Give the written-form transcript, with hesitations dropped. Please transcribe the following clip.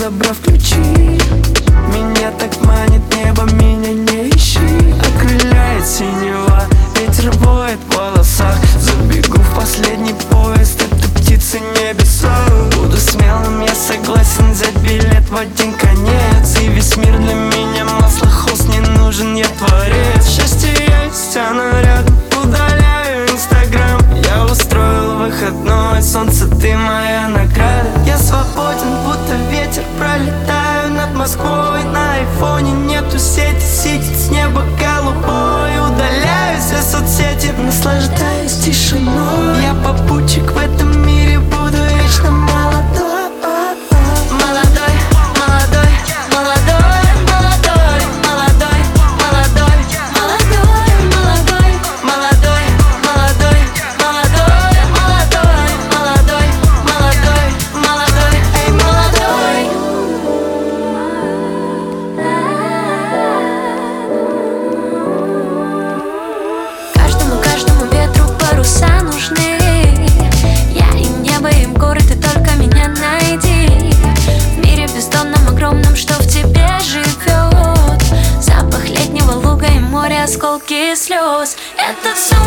добра включи. Меня так манит небо, меня не ищи. Окрыляет синева, ветер воет в волосах. Забегу в последний поезд, это птицы небеса. Буду смелым, я согласен взять билет в один конец. И весь мир для меня масло, холст не нужен, я творец. Счастье есть, оно рядом, удаляю Инстаграм. Я устроил выходной, солнце, ты моя награда. Я свободен, будто ветер, пролетаю над Москвой. На айфоне нету сети, сидит с неба голубой. Удаляю все соцсети, наслаждаюсь тишиной. Я попутчик в этом мире, буду вечно молодой. Молодой, молодой, молодой, молодой, молодой, молодой, молодой, молодой, молодой, молодой, молодой, молодой, молодой, молодой, эй, молодой. Каждому ветру паруса нужны. Я и небо, и горы, ты только меня найди. В мире бездонном, огромном, что в тебе живет. Запах летнего луга и моря, осколки слез. Это все